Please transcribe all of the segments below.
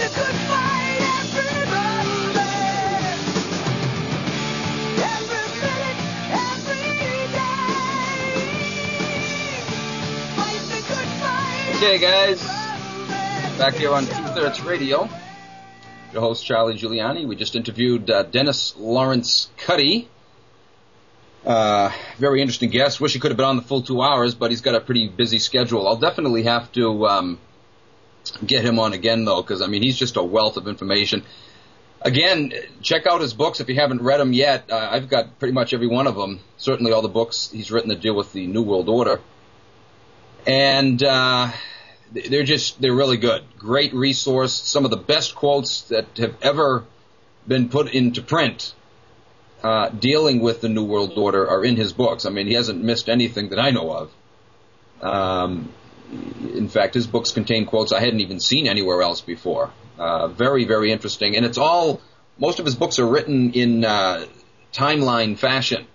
Okay, guys, back here on Two-Thirds Radio. Your host, Charlie Giuliani. We just interviewed Dennis Lawrence Cuddy. Very interesting guest. Wish he could have been on the full 2 hours, but he's got a pretty busy schedule. I'll definitely have to get him on again, though, because, I mean, he's just a wealth of information. Again, check out his books if you haven't read them yet. I've got pretty much every one of them, certainly all the books he's written that deal with the New World Order. And they're really good. Great resource. Some of the best quotes that have ever been put into print dealing with the New World Order are in his books. I mean, he hasn't missed anything that I know of. In fact, his books contain quotes I hadn't even seen anywhere else before. Very, very interesting. And most of his books are written in timeline fashion.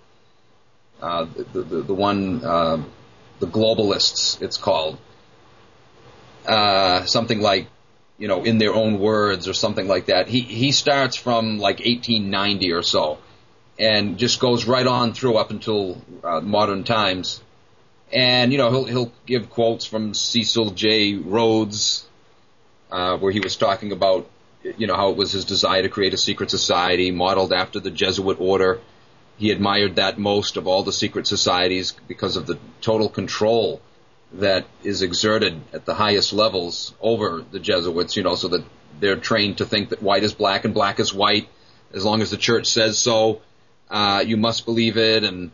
The Globalists, it's called. Something like, in their own words or something like that. He starts from like 1890 or so and just goes right on through up until modern times. And, he'll give quotes from Cecil J. Rhodes, where he was talking about, how it was his desire to create a secret society modeled after the Jesuit order. He admired that most of all the secret societies because of the total control that is exerted at the highest levels over the Jesuits, so that they're trained to think that white is black and black is white. As long as the church says so, you must believe it. And,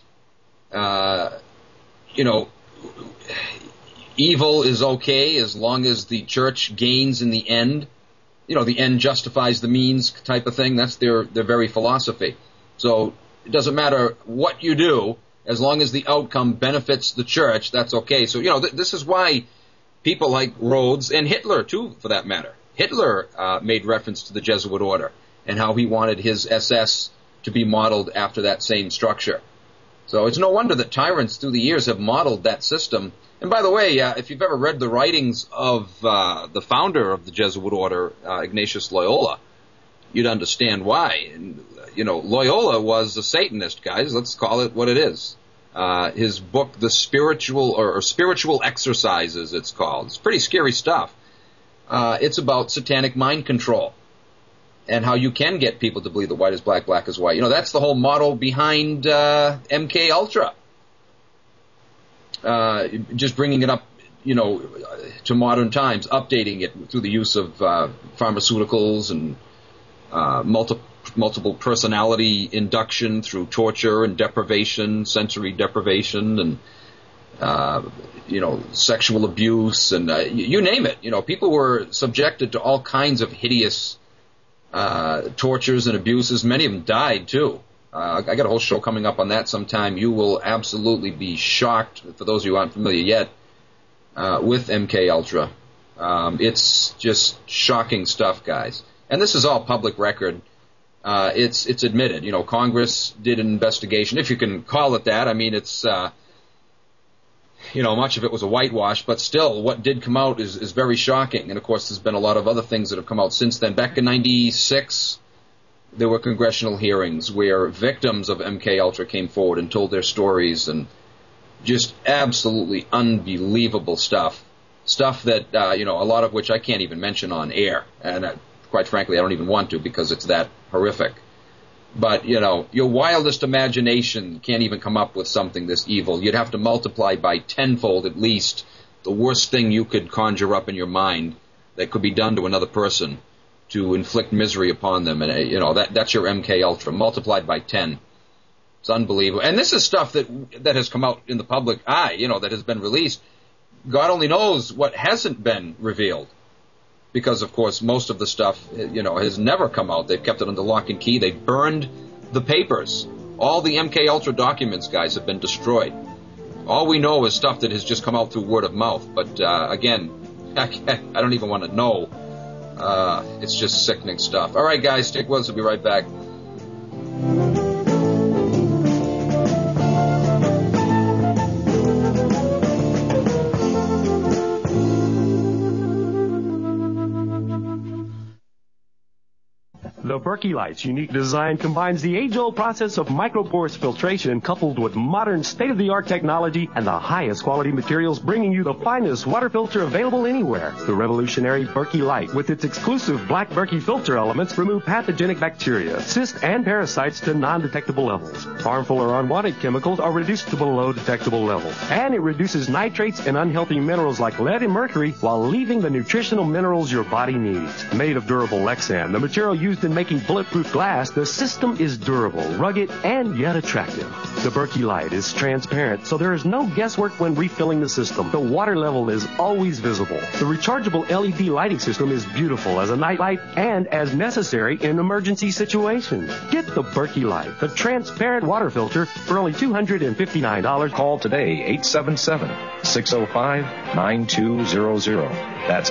evil is okay as long as the church gains in the end. The end justifies the means type of thing. That's their very philosophy. So it doesn't matter what you do, as long as the outcome benefits the church, that's okay. So, this is why people like Rhodes, and Hitler, too, for that matter. Hitler made reference to the Jesuit order and how he wanted his SS to be modeled after that same structure. So it's no wonder that tyrants through the years have modeled that system. And by the way, if you've ever read the writings of the founder of the Jesuit order, Ignatius Loyola, you'd understand why. And, Loyola was a Satanist, guys. Let's call it what it is. His book, The Spiritual, or Spiritual Exercises, it's called. It's pretty scary stuff. It's about satanic mind control and how you can get people to believe that white is black, black is white. That's the whole model behind MK Ultra. Just bringing it up, to modern times, updating it through the use of pharmaceuticals and multiple personality induction through torture and deprivation, sensory deprivation, and sexual abuse, and you name it. People were subjected to all kinds of hideous tortures and abuses. Many of them died too. I got a whole show coming up on that sometime. You will absolutely be shocked, for those of you who aren't familiar yet, with MK Ultra. It's just shocking stuff, guys. And this is all public record. It's admitted. Congress did an investigation, if you can call it that. I mean, it's, much of it was a whitewash, but still, what did come out is very shocking. And, of course, there's been a lot of other things that have come out since then. Back in 96, there were congressional hearings where victims of MK Ultra came forward and told their stories, and just absolutely unbelievable stuff. Stuff that, a lot of which I can't even mention on air. And quite frankly, I don't even want to, because it's that horrific. But, your wildest imagination can't even come up with something this evil. You'd have to multiply by tenfold at least the worst thing you could conjure up in your mind that could be done to another person to inflict misery upon them. And, that's your MK Ultra, multiplied by 10. It's unbelievable. And this is stuff that has come out in the public eye, that has been released. God only knows what hasn't been revealed. Because, of course, most of the stuff, has never come out. They've kept it under lock and key. They burned the papers. All the MK Ultra documents, guys, have been destroyed. All we know is stuff that has just come out through word of mouth. But, again, I don't even want to know. It's just sickening stuff. All right, guys, stick with us. We'll be right back. The Berkey Light's unique design combines the age-old process of microporous filtration coupled with modern state-of-the-art technology and the highest quality materials, bringing you the finest water filter available anywhere. The revolutionary Berkey Light, with its exclusive black Berkey filter elements, remove pathogenic bacteria, cysts, and parasites to non-detectable levels. Harmful or unwanted chemicals are reduced to below detectable levels. And it reduces nitrates and unhealthy minerals like lead and mercury while leaving the nutritional minerals your body needs. Made of durable Lexan, the material used in making bulletproof glass, the system is durable, rugged, and yet attractive. The Berkey Light is transparent, so there is no guesswork when refilling the system. The water level is always visible. The rechargeable LED lighting system is beautiful as a night light and as necessary in emergency situations. Get the Berkey Light, the transparent water filter, for only $259. Call today, 877-605-9200. That's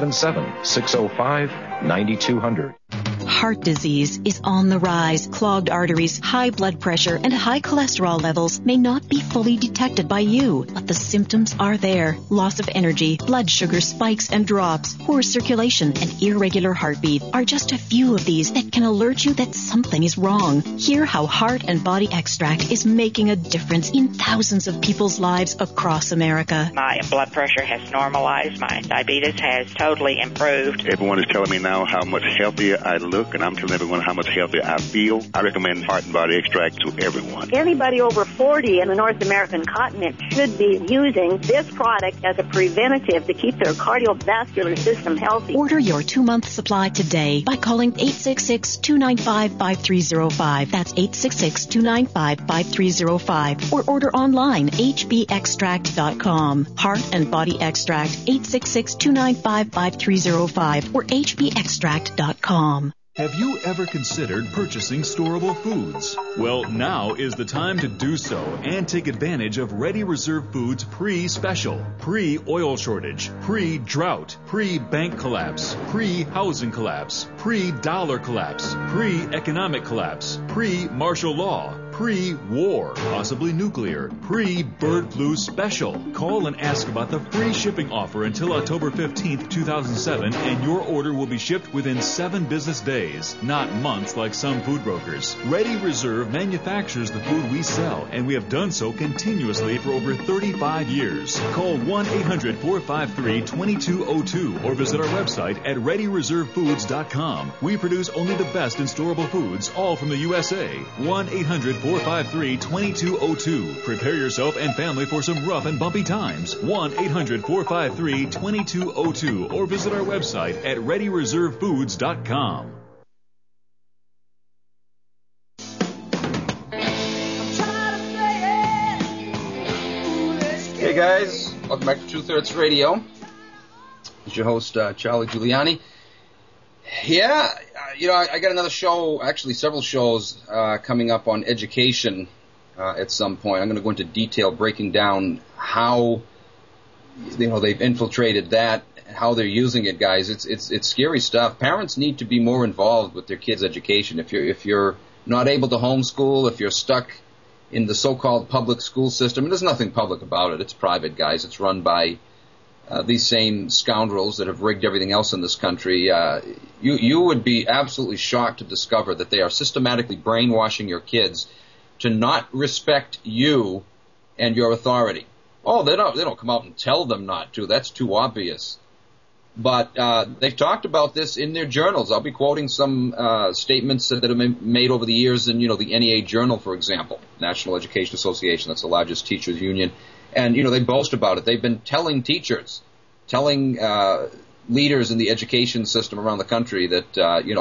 877-605-9200. Heart disease is on the rise. Clogged arteries, high blood pressure, and high cholesterol levels may not be fully detected by you, but the symptoms are there. Loss of energy, blood sugar spikes and drops, poor circulation, and irregular heartbeat are just a few of these that can alert you that something is wrong. Hear how Heart and Body Extract is making a difference in thousands of people's lives across America. My blood pressure has normalized. My diabetes has totally improved. Everyone is telling me now how much healthier I look, and I'm telling everyone how much healthier I feel. I recommend Heart and Body Extract to everyone. Anybody over 40 in the North American continent should be using this product as a preventative to keep their cardiovascular system healthy. Order your 2-month supply today by calling 866-295-5305. That's 866-295-5305. Or order online, hbextract.com. Heart and Body Extract, 866-295-5305 or hbextract.com. Have you ever considered purchasing storable foods? Well, now is the time to do so and take advantage of Ready Reserve Foods pre-special, pre-oil shortage, pre-drought, pre-bank collapse, pre-housing collapse, pre-dollar collapse, pre-economic collapse, pre-martial law, pre-war, possibly nuclear, pre-bird flu special. Call and ask about the free shipping offer until October 15th, 2007, and your order will be shipped within 7 business days, not months like some food brokers. Ready Reserve manufactures the food we sell, and we have done so continuously for over 35 years. Call 1-800-453-2202 or visit our website at ReadyReserveFoods.com. We produce only the best in storable foods, all from the USA. 1-800-453-2202. Prepare yourself and family for some rough and bumpy times. 1-800-453-2202 or visit our website at ReadyReserveFoods.com. Hey guys, welcome back to True Threats Radio. It's your host, Charlie Giuliani. Yeah, I got another show, actually several shows coming up on education at some point. I'm going to go into detail breaking down how, they've infiltrated that, how they're using it, guys. It's scary stuff. Parents need to be more involved with their kids' education. If you're not able to homeschool, if you're stuck in the so-called public school system, and there's nothing public about it. It's private, guys. It's run by these same scoundrels that have rigged everything else in this country. You would be absolutely shocked to discover that they are systematically brainwashing your kids to not respect you and your authority. Oh, they don't come out and tell them not to. That's too obvious. But they've talked about this in their journals. I'll be quoting some statements that have been made over the years in, the NEA Journal, for example, National Education Association. That's the largest teachers union. And, they boast about it. They've been telling teachers, telling leaders in the education system around the country that,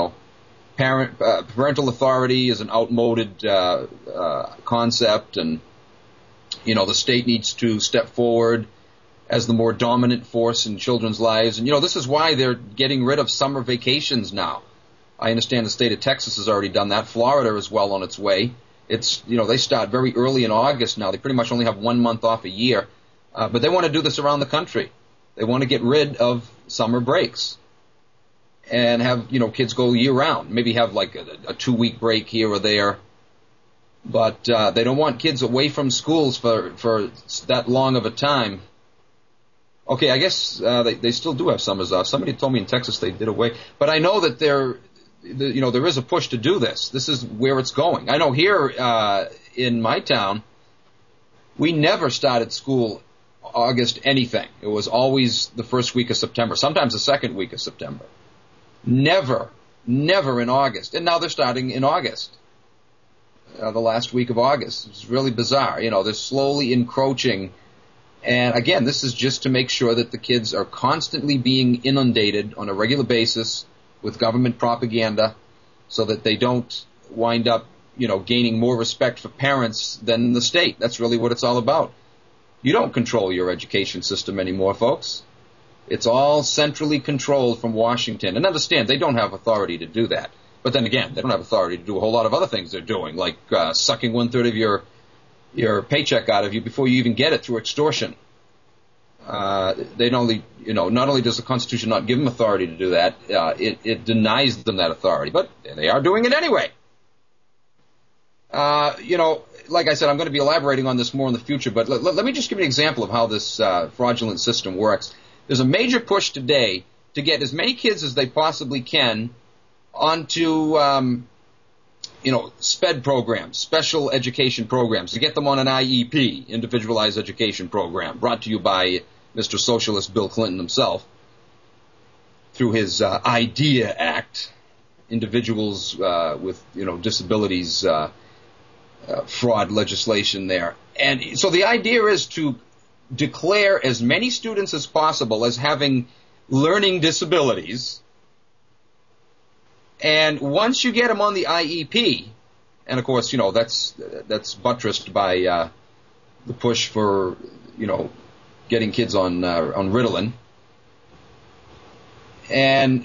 parental authority is an outmoded concept, and, the state needs to step forward as the more dominant force in children's lives. And, this is why they're getting rid of summer vacations now. I understand the state of Texas has already done that. Florida is well on its way. It's, they start very early in August now. They pretty much only have 1 month off a year. But they want to do this around the country. They want to get rid of summer breaks and have, kids go year round. Maybe have like a 2-week break here or there. But they don't want kids away from schools for that long of a time. Okay, I guess they still do have summers off. Somebody told me in Texas they did away. But I know that there is a push to do this. This is where it's going. I know here in my town, we never started school August anything. It was always the first week of September, sometimes the second week of September. Never in August. And now they're starting in August, the last week of August. It's really bizarre. They're slowly encroaching. And again, this is just to make sure that the kids are constantly being inundated on a regular basis with government propaganda so that they don't wind up, gaining more respect for parents than the state. That's really what it's all about. You don't control your education system anymore, folks. It's all centrally controlled from Washington. And understand, they don't have authority to do that. But then again, they don't have authority to do a whole lot of other things they're doing, like sucking 1/3 of your paycheck out of you before you even get it through extortion. Not only does the Constitution not give them authority to do that, it denies them that authority. But they are doing it anyway. Like I said, I'm going to be elaborating on this more in the future, but let me just give you an example of how this fraudulent system works. There's a major push today to get as many kids as they possibly can onto, SPED programs, special education programs, to get them on an IEP, Individualized Education Program, brought to you by Mr. Socialist Bill Clinton himself through his IDEA Act, individuals with, disabilities fraud legislation there. And so the idea is to declare as many students as possible as having learning disabilities. And once you get them on the IEP, and of course, that's buttressed by the push for, getting kids on Ritalin. And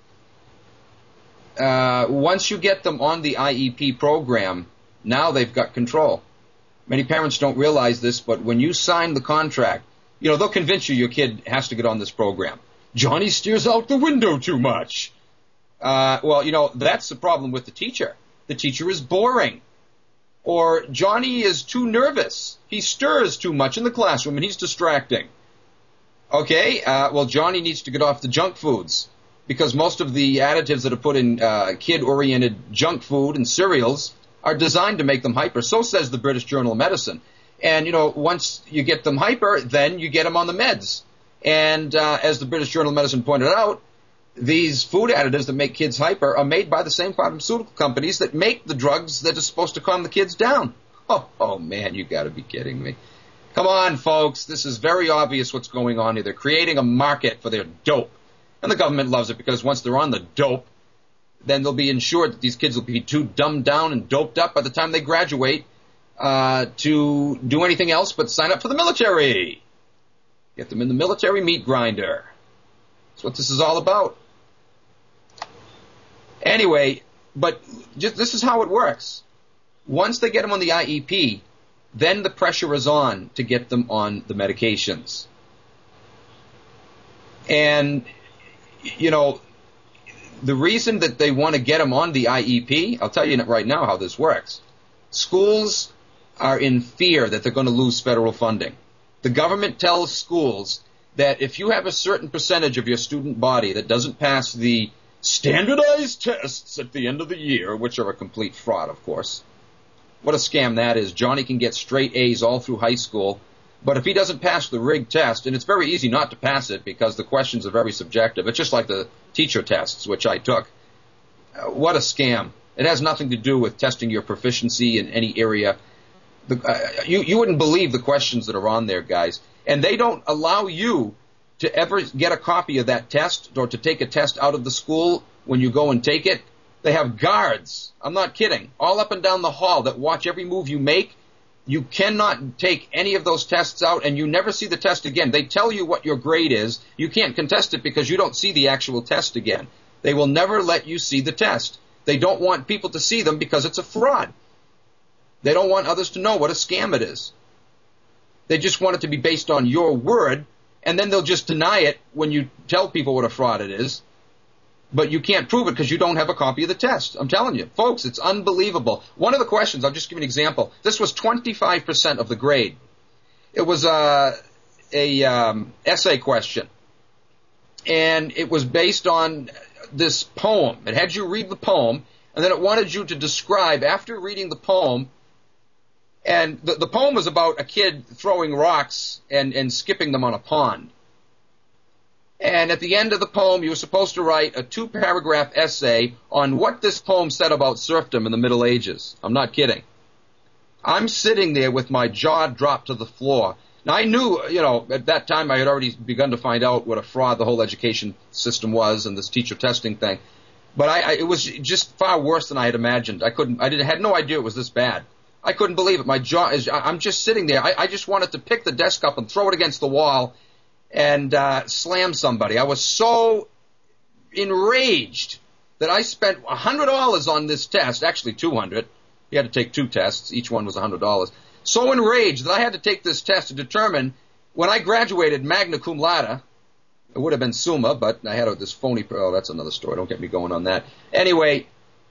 once you get them on the IEP program, now they've got control. Many parents don't realize this, but when you sign the contract, they'll convince you your kid has to get on this program. Johnny steers out the window too much. That's the problem with the teacher. The teacher is boring. Or Johnny is too nervous. He stirs too much in the classroom and he's distracting. Okay, Johnny needs to get off the junk foods because most of the additives that are put in kid-oriented junk food and cereals are designed to make them hyper. So says the British Journal of Medicine. And, once you get them hyper, then you get them on the meds. And as the British Journal of Medicine pointed out, these food additives that make kids hyper are made by the same pharmaceutical companies that make the drugs that are supposed to calm the kids down. Oh man, you got to be kidding me. Come on, folks. This is very obvious what's going on here. They're creating a market for their dope. And the government loves it because once they're on the dope, then they'll be ensured that these kids will be too dumbed down and doped up by the time they graduate to do anything else but sign up for the military. Get them in the military meat grinder. That's what this is all about. Anyway, but this is how it works. Once they get them on the IEP, then the pressure is on to get them on the medications. And, the reason that they want to get them on the IEP, I'll tell you right now how this works. Schools are in fear that they're going to lose federal funding. The government tells schools that if you have a certain percentage of your student body that doesn't pass the standardized tests at the end of the year, which are a complete fraud, of course. What a scam that is. Johnny can get straight A's all through high school, but if he doesn't pass the rigged test, and it's very easy not to pass it because the questions are very subjective. It's just like the teacher tests, which I took. What a scam. It has nothing to do with testing your proficiency in any area. You wouldn't believe the questions that are on there, guys. And they don't allow you to ever get a copy of that test or to take a test out of the school when you go and take it. They have guards, I'm not kidding, all up and down the hall that watch every move you make. You cannot take any of those tests out, and you never see the test again. They tell you what your grade is. You can't contest it because you don't see the actual test again. They will never let you see the test. They don't want people to see them because it's a fraud. They don't want others to know what a scam it is. They just want it to be based on your word, and then they'll just deny it when you tell people what a fraud it is. But you can't prove it because you don't have a copy of the test. I'm telling you. Folks, it's unbelievable. One of the questions, I'll just give you an example. This was 25% of the grade. It was a essay question. and it was based on this poem. It had you read the poem, and then it wanted you to describe, after reading the poem, and the poem was about a kid throwing rocks and skipping them on a pond. And at the end of the poem, you were supposed to write a 2-paragraph essay on what this poem said about serfdom in the Middle Ages. I'm not kidding. I'm sitting there with my jaw dropped to the floor. Now, I knew, at that time I had already begun to find out what a fraud the whole education system was and this teacher testing thing. But it was just far worse than I had imagined. I had no idea it was this bad. I couldn't believe it. I'm just sitting there. I just wanted to pick the desk up and throw it against the wall and slam somebody. I was so enraged that I spent $100 on this test, actually $200. You had to take 2 tests. Each one was $100. So enraged that I had to take this test to determine when I graduated magna cum laude. It would have been summa, but I had this phony. Oh, that's another story. Don't get me going on that. Anyway,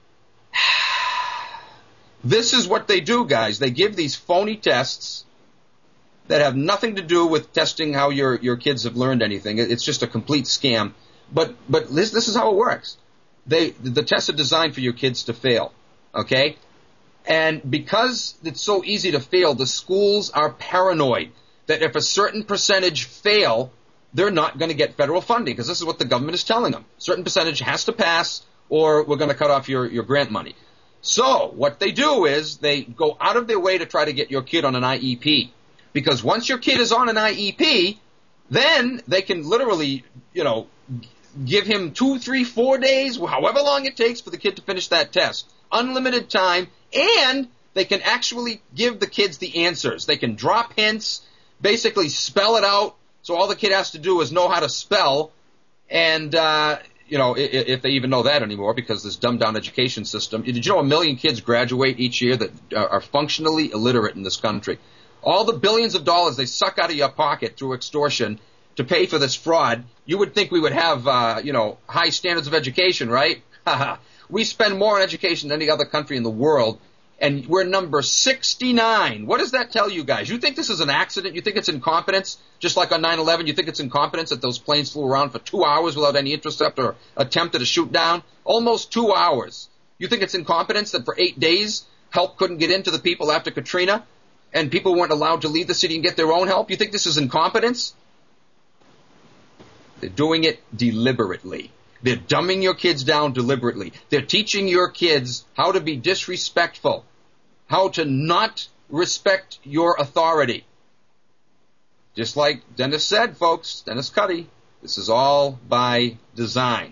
this is what they do, guys. They give these phony tests that have nothing to do with testing how your kids have learned anything. It's just a complete scam. But this is how it works. The tests are designed for your kids to fail. Okay? And because it's so easy to fail, the schools are paranoid that if a certain percentage fail, they're not going to get federal funding, because this is what the government is telling them. A certain percentage has to pass, or we're going to cut off your grant money. So what they do is they go out of their way to try to get your kid on an IEP. Because once your kid is on an IEP, then they can literally, give him 2, 3, 4 days, however long it takes for the kid to finish that test. Unlimited time, and they can actually give the kids the answers. They can drop hints, basically spell it out, so all the kid has to do is know how to spell, and, if they even know that anymore, because this dumbed-down education system. Did you know 1 million kids graduate each year that are functionally illiterate in this country? All the billions of dollars they suck out of your pocket through extortion to pay for this fraud, you would think we would have, high standards of education, right? We spend more on education than any other country in the world, and we're number 69. What does that tell you guys? You think this is an accident? You think it's incompetence? Just like on 9/11, you think it's incompetence that those planes flew around for 2 hours without any intercept or attempted to shoot down? Almost 2 hours. You think it's incompetence that for 8 days help couldn't get into the people after Katrina, and people weren't allowed to leave the city and get their own help? You think this is incompetence? They're doing it deliberately. They're dumbing your kids down deliberately. They're teaching your kids how to be disrespectful, how to not respect your authority. Just like Dennis said, folks, Dennis Cuddy, this is all by design.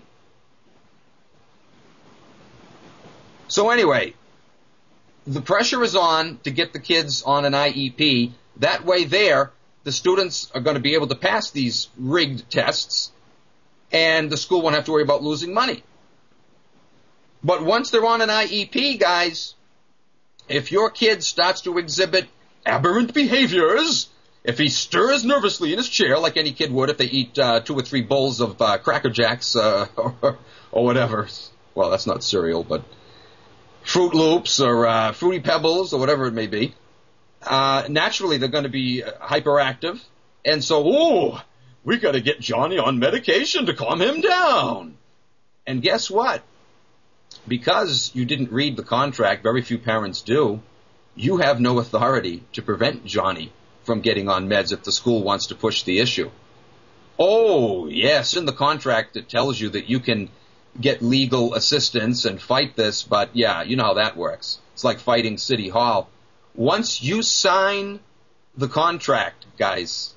So anyway, the pressure is on to get the kids on an IEP. That way the students are going to be able to pass these rigged tests, and the school won't have to worry about losing money. But once they're on an IEP, guys, if your kid starts to exhibit aberrant behaviors, if he stirs nervously in his chair like any kid would if they eat 2 or 3 bowls of Cracker Jacks or whatever. Well, that's not cereal, but Fruit Loops or Fruity Pebbles or whatever it may be. Naturally, they're going to be hyperactive. And so, we got to get Johnny on medication to calm him down. And guess what? Because you didn't read the contract, very few parents do, you have no authority to prevent Johnny from getting on meds if the school wants to push the issue. Oh, yes, in the contract it tells you that you can get legal assistance and fight this, but yeah, you know how that works. It's like fighting City Hall. Once you sign the contract, guys,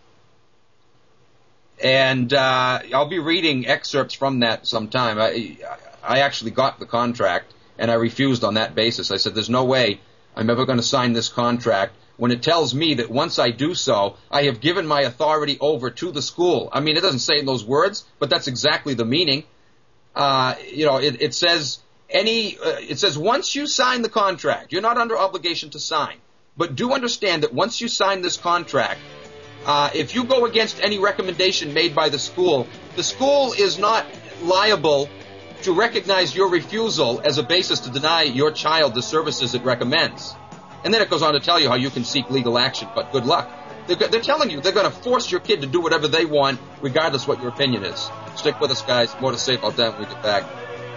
and I'll be reading excerpts from that sometime. I actually got the contract, and I refused on that basis. I said, there's no way I'm ever going to sign this contract when it tells me that once I do so, I have given my authority over to the school. I mean, it doesn't say in those words, but that's exactly the meaning. It says once you sign the contract, you're not under obligation to sign. But do understand that once you sign this contract, if you go against any recommendation made by the school is not liable to recognize your refusal as a basis to deny your child the services it recommends. And then it goes on to tell you how you can seek legal action, but good luck. They're telling you they're going to force your kid to do whatever they want, regardless what your opinion is. Stick with us, guys. More to say about that when we get back.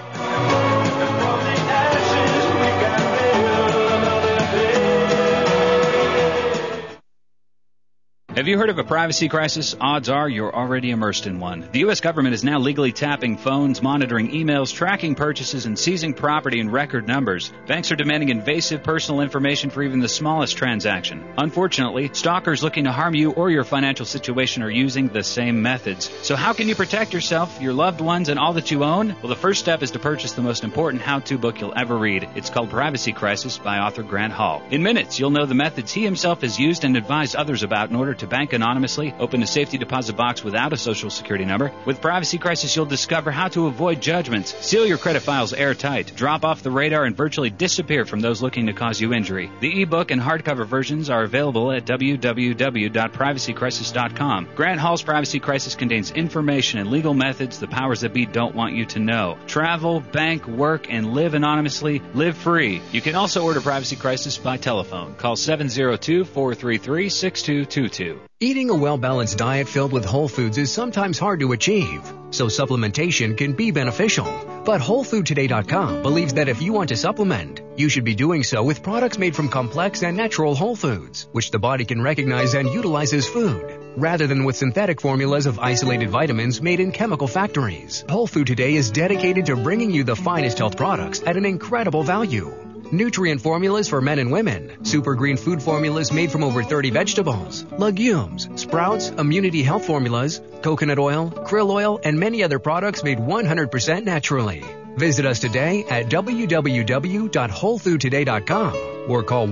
Have you heard of a privacy crisis? Odds are you're already immersed in one. The U.S. government is now legally tapping phones, monitoring emails, tracking purchases, and seizing property in record numbers. Banks are demanding invasive personal information for even the smallest transaction. Unfortunately, stalkers looking to harm you or your financial situation are using the same methods. So how can you protect yourself, your loved ones, and all that you own? Well, the first step is to purchase the most important how-to book you'll ever read. It's called Privacy Crisis by author Grant Hall. In minutes, you'll know the methods he himself has used and advised others about in order to bank anonymously, open a safety deposit box without a social security number. With Privacy Crisis, you'll discover how to avoid judgments, seal your credit files airtight, drop off the radar, and virtually disappear from those looking to cause you injury. The ebook and hardcover versions are available at www.privacycrisis.com. Grant Hall's Privacy Crisis contains information and legal methods the powers that be don't want you to know. Travel, bank, work, and live anonymously. Live free. You can also order Privacy Crisis by telephone. Call 702-433-6222. Eating a well-balanced diet filled with whole foods is sometimes hard to achieve, so supplementation can be beneficial. But WholeFoodToday.com believes that if you want to supplement, you should be doing so with products made from complex and natural whole foods, which the body can recognize and utilize as food, rather than with synthetic formulas of isolated vitamins made in chemical factories. Whole Food Today is dedicated to bringing you the finest health products at an incredible value. Nutrient formulas for men and women, super green food formulas made from over 30 vegetables, legumes, sprouts, immunity health formulas, coconut oil, krill oil, and many other products made 100% naturally. Visit us today at www.wholefoodtoday.com or call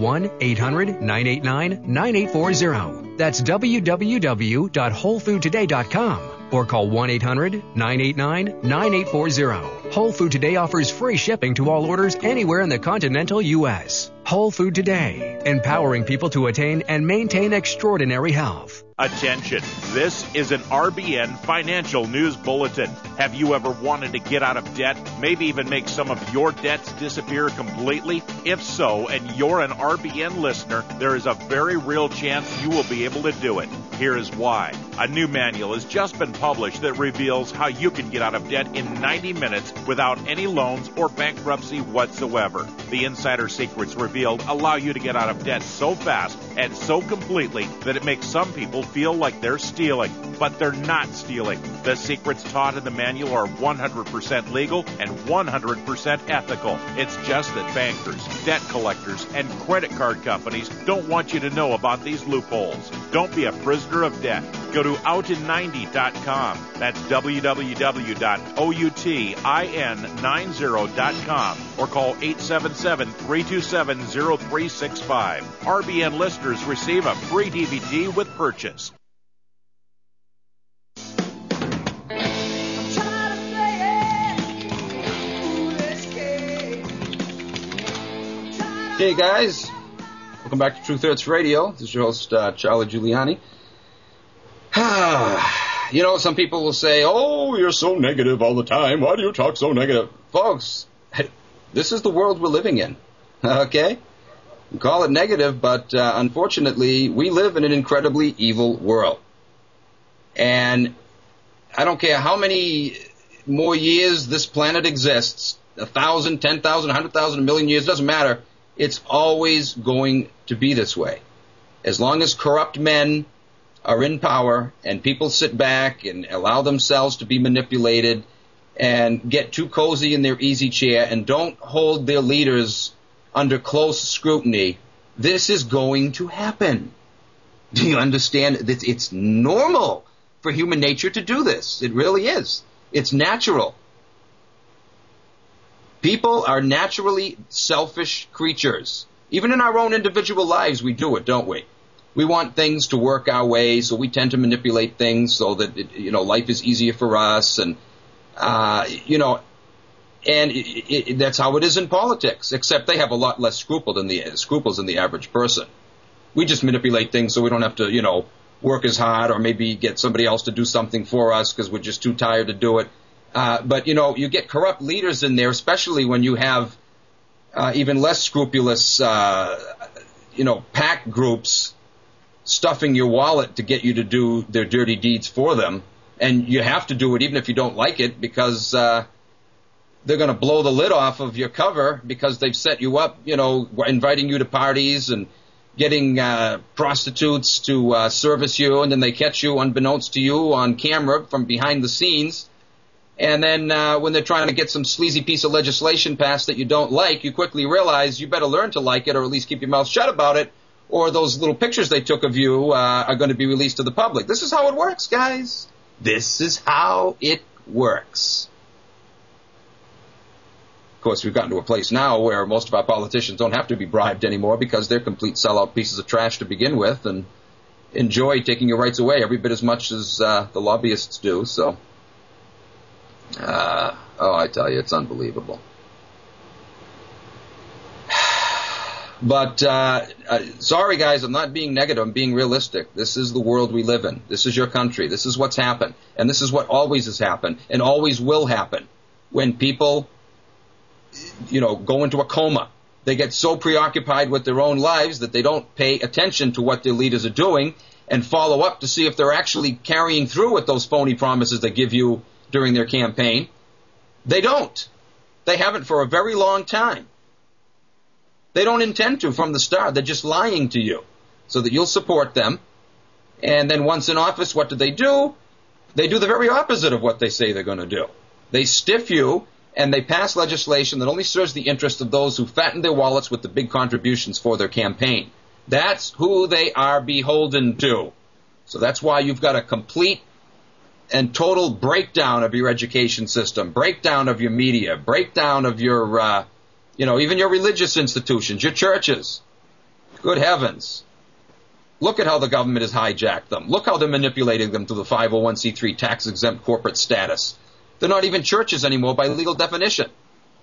1-800-989-9840. That's www.wholefoodtoday.com or call 1-800-989-9840. Whole Food Today offers free shipping to all orders anywhere in the continental U.S. Whole Food Today, empowering people to attain and maintain extraordinary health. Attention, this is an RBN Financial News Bulletin. Have you ever wanted to get out of debt, maybe even make some of your debts disappear completely? If so, and you're an RBN listener, there is a very real chance you will be able to do it. Here is why. A new manual has just been published that reveals how you can get out of debt in 90 minutes without any loans or bankruptcy whatsoever. The insider secrets revealed allow you to get out of debt so fast and so completely that it makes some people feel like they're stealing, but they're not stealing. The secrets taught in the manual are 100% legal and 100% ethical. It's just that bankers, debt collectors, and credit card companies don't want you to know about these loopholes. Don't be a prisoner of debt. Go to outin90.com. That's www.outin90.com or call 877-327-0365. RBN listeners receive a free DVD with purchase. Hey guys, welcome back to Truth Hurts Radio. This is your host, Charlie Giuliani. You know, some people will say, oh, you're so negative all the time. Why do you talk so negative? Folks, this is the world we're living in, okay? We call it negative, but unfortunately, we live in an incredibly evil world. And I don't care how many more years this planet exists, 1,000, 10,000, 100,000, a million years, doesn't matter. It's always going to be this way. As long as corrupt men are in power and people sit back and allow themselves to be manipulated and get too cozy in their easy chair and don't hold their leaders under close scrutiny, this is going to happen. Do you understand? It's normal for human nature to do this. It really is. It's natural. People are naturally selfish creatures. Even in our own individual lives, we do it, don't we? We want things to work our way, so we tend to manipulate things so that life is easier for us, and that's how it is in politics. Except they have a lot less scruples than the average person. We just manipulate things so we don't have to, work as hard, or maybe get somebody else to do something for us because we're just too tired to do it. But you get corrupt leaders in there, especially when you have even less scrupulous, PAC groups stuffing your wallet to get you to do their dirty deeds for them. And you have to do it even if you don't like it, because they're going to blow the lid off of your cover because they've set you up, inviting you to parties and getting prostitutes to service you, and then they catch you unbeknownst to you on camera from behind the scenes. And then when they're trying to get some sleazy piece of legislation passed that you don't like, you quickly realize you better learn to like it, or at least keep your mouth shut about it, or those little pictures they took of you are going to be released to the public. This is how it works, guys. This is how it works. Of course, we've gotten to a place now where most of our politicians don't have to be bribed anymore because they're complete sellout pieces of trash to begin with and enjoy taking your rights away every bit as much as the lobbyists do. So, I tell you, it's unbelievable. But, sorry guys, I'm not being negative, I'm being realistic. This is the world we live in. This is your country. This is what's happened. And this is what always has happened and always will happen. When people, go into a coma, they get so preoccupied with their own lives that they don't pay attention to what their leaders are doing and follow up to see if they're actually carrying through with those phony promises they give you during their campaign. They don't. They haven't for a very long time. They don't intend to from the start. They're just lying to you so that you'll support them. And then once in office, what do? They do the very opposite of what they say they're going to do. They stiff you, and they pass legislation that only serves the interest of those who fatten their wallets with the big contributions for their campaign. That's who they are beholden to. So that's why you've got a complete and total breakdown of your education system, breakdown of your media, breakdown of your even your religious institutions, your churches. Good heavens. Look at how the government has hijacked them. Look how they're manipulating them to the 501c3 tax-exempt corporate status. They're not even churches anymore by legal definition.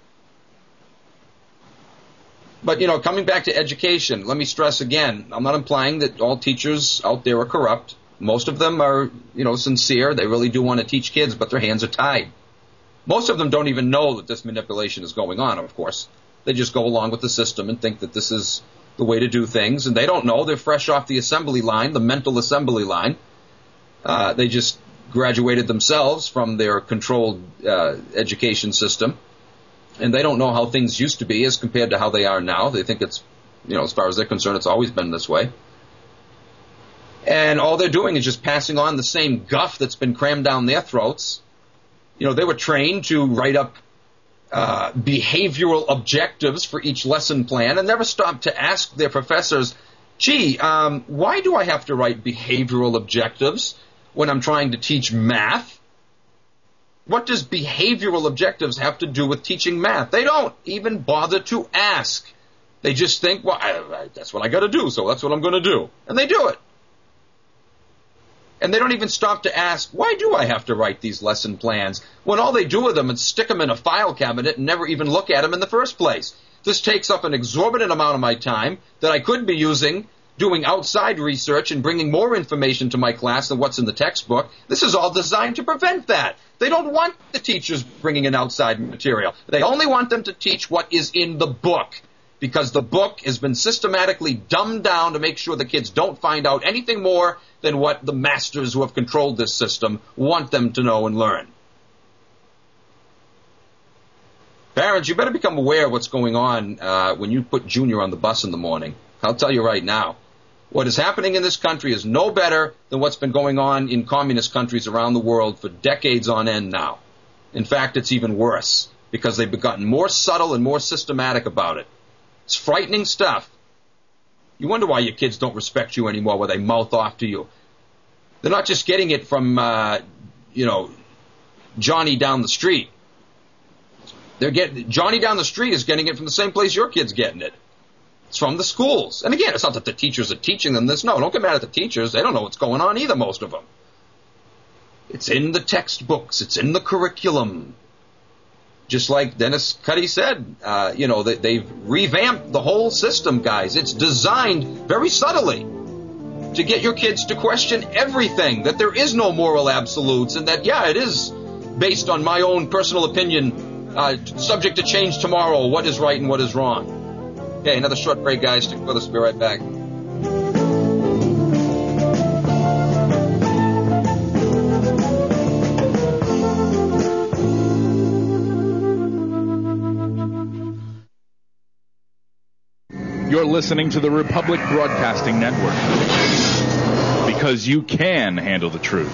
But, coming back to education, let me stress again, I'm not implying that all teachers out there are corrupt. Most of them are, sincere. They really do want to teach kids, but their hands are tied. Most of them don't even know that this manipulation is going on, of course. They just go along with the system and think that this is the way to do things, and they don't know. They're fresh off the assembly line, the mental assembly line. They just graduated themselves from their controlled education system, and they don't know how things used to be as compared to how they are now. They think it's, as far as they're concerned, it's always been this way. And all they're doing is just passing on the same guff that's been crammed down their throats. They were trained to write up behavioral objectives for each lesson plan and never stopped to ask their professors, why do I have to write behavioral objectives when I'm trying to teach math? What does behavioral objectives have to do with teaching math? They don't even bother to ask. They just think, that's what I got to do, so that's what I'm going to do. And they do it. And they don't even stop to ask, why do I have to write these lesson plans when all they do with them is stick them in a file cabinet and never even look at them in the first place? This takes up an exorbitant amount of my time that I could be using doing outside research and bringing more information to my class than what's in the textbook. This is all designed to prevent that. They don't want the teachers bringing in outside material. They only want them to teach what is in the book, because the book has been systematically dumbed down to make sure the kids don't find out anything more than what the masters who have controlled this system want them to know and learn. Parents, you better become aware of what's going on when you put Junior on the bus in the morning. I'll tell you right now, what is happening in this country is no better than what's been going on in communist countries around the world for decades on end now. In fact, it's even worse, because they've gotten more subtle and more systematic about it. It's frightening stuff. You wonder why your kids don't respect you anymore, where they mouth off to you. They're not just getting it from, Johnny down the street. Johnny down the street is getting it from the same place your kid's getting it. It's from the schools. And again, it's not that the teachers are teaching them this. No, don't get mad at the teachers. They don't know what's going on either, most of them. It's in the textbooks. It's in the curriculum. Just like Dennis Cuddy said, they've revamped the whole system, guys. It's designed very subtly to get your kids to question everything, that there is no moral absolutes, and that, it is based on my own personal opinion, subject to change tomorrow, what is right and what is wrong. Okay, another short break, guys. Stick with us. We'll be right back. You're listening to the Republic Broadcasting Network. Because you can handle the truth.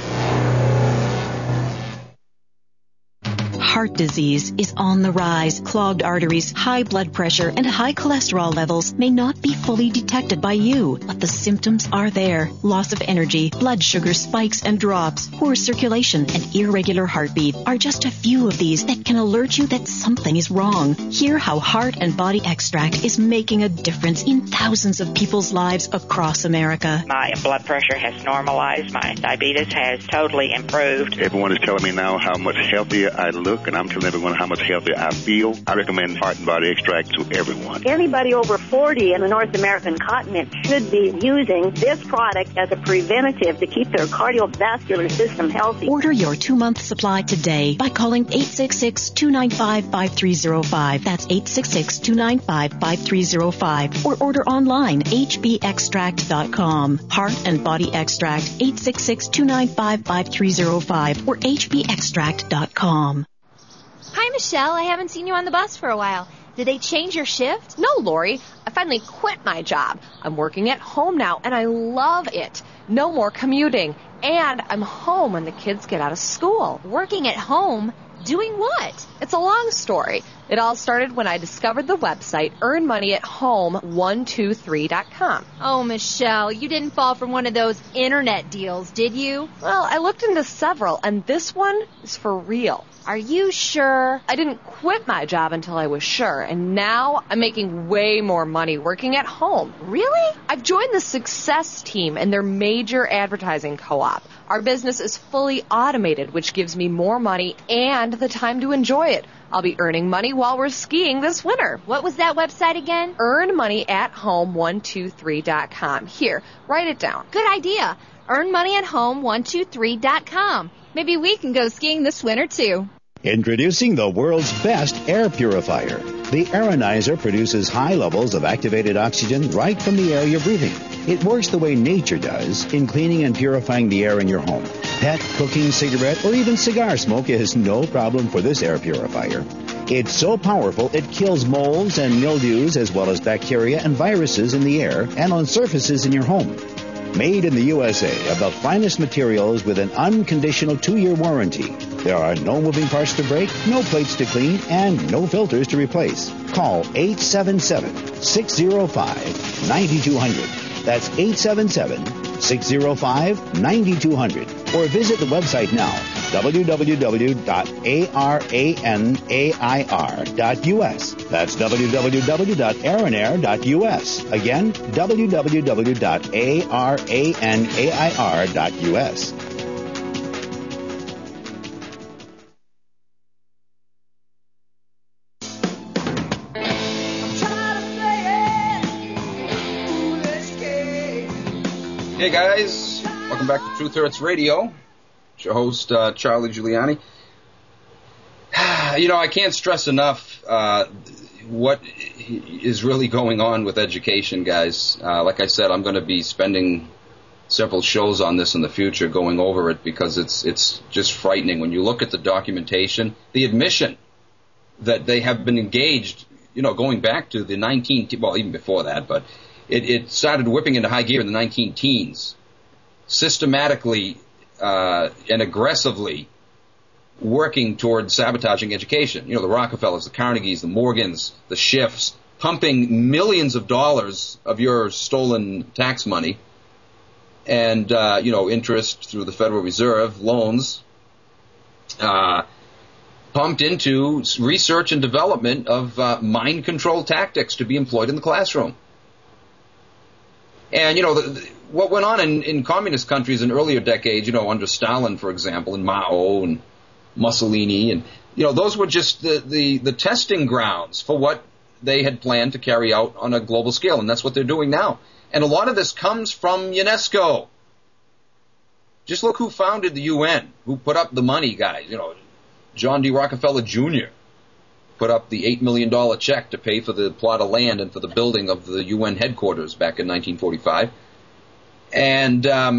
Heart disease is on the rise. Clogged arteries, high blood pressure, and high cholesterol levels may not be fully detected by you, but the symptoms are there. Loss of energy, blood sugar spikes and drops, poor circulation, and irregular heartbeat are just a few of these that can alert you that something is wrong. Hear how Heart and Body Extract is making a difference in thousands of people's lives across America. My blood pressure has normalized. My diabetes has totally improved. Everyone is telling me now how much healthier I look, and I'm telling everyone how much healthier I feel. I recommend Heart and Body Extract to everyone. Anybody over 40 in the North American continent should be using this product as a preventative to keep their cardiovascular system healthy. Order your 2-month supply today by calling 866-295-5305. That's 866-295-5305. Or order online, hbextract.com. Heart and Body Extract, 866-295-5305 or hbextract.com. Hi, Michelle. I haven't seen you on the bus for a while. Did they change your shift? No, Lori. I finally quit my job. I'm working at home now, and I love it. No more commuting. And I'm home when the kids get out of school. Working at home? Doing what? It's a long story. It all started when I discovered the website earnmoneyatHome123.com. Oh, Michelle, you didn't fall for one of those internet deals, did you? Well, I looked into several, and this one is for real. Are you sure? I didn't quit my job until I was sure, and now I'm making way more money working at home. Really? I've joined the Success Team and their major advertising co-op. Our business is fully automated, which gives me more money and the time to enjoy it. I'll be earning money while we're skiing this winter. What was that website again? earnmoneyatHome123.com. Here, write it down. Good idea. earnmoneyatHome123.com. Maybe we can go skiing this winter, too. Introducing the world's best air purifier. The Aeronizer produces high levels of activated oxygen right from the air you're breathing. It works the way nature does in cleaning and purifying the air in your home. Pet, cooking, cigarette, or even cigar smoke is no problem for this air purifier. It's so powerful it kills molds and mildews as well as bacteria and viruses in the air and on surfaces in your home. Made in the USA of the finest materials with an unconditional 2-year warranty. There are no moving parts to break, no plates to clean, and no filters to replace. Call 877-605-9200. That's 877-605-9200. Or visit the website now, www.aranair.us. That's www.aranair.us. Again, www.aranair.us. Hey guys, welcome back to Truth Hurts Radio. It's your host, Charlie Giuliani. You know, I can't stress enough what is really going on with education, guys. Like I said, I'm going to be spending several shows on this in the future going over it because it's just frightening. When you look at the documentation, the admission that they have been engaged, you know, going back to the even before that, but it started whipping into high gear in the 19-teens, systematically and aggressively working toward sabotaging education. You know, the Rockefellers, the Carnegies, the Morgans, the Schiffs, pumping millions of dollars of your stolen tax money and, interest through the Federal Reserve, loans, pumped into research and development of mind control tactics to be employed in the classroom. And, what went on in communist countries in earlier decades, under Stalin, for example, and Mao and Mussolini, and, those were just the testing grounds for what they had planned to carry out on a global scale, and that's what they're doing now. And a lot of this comes from UNESCO. Just look who founded the UN, who put up the money, guys. John D. Rockefeller Jr. put up the $8 million check to pay for the plot of land and for the building of the UN headquarters back in 1945. And